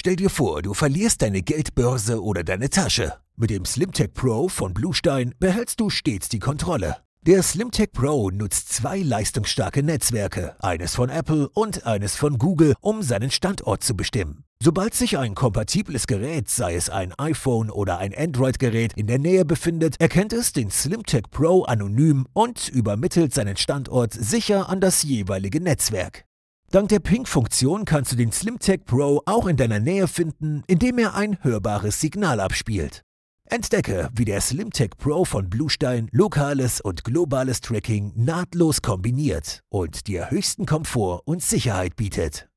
Stell dir vor, du verlierst deine Geldbörse oder deine Tasche. Mit dem SlimTech Pro von Bluestein behältst du stets die Kontrolle. Der SlimTech Pro nutzt 2 leistungsstarke Netzwerke, eines von Apple und eines von Google, um seinen Standort zu bestimmen. Sobald sich ein kompatibles Gerät, sei es ein iPhone oder ein Android-Gerät, in der Nähe befindet, erkennt es den SlimTech Pro anonym und übermittelt seinen Standort sicher an das jeweilige Netzwerk. Dank der Ping-Funktion kannst du den SlimTech Pro auch in deiner Nähe finden, indem er ein hörbares Signal abspielt. Entdecke, wie der SlimTech Pro von Bluestein lokales und globales Tracking nahtlos kombiniert und dir höchsten Komfort und Sicherheit bietet.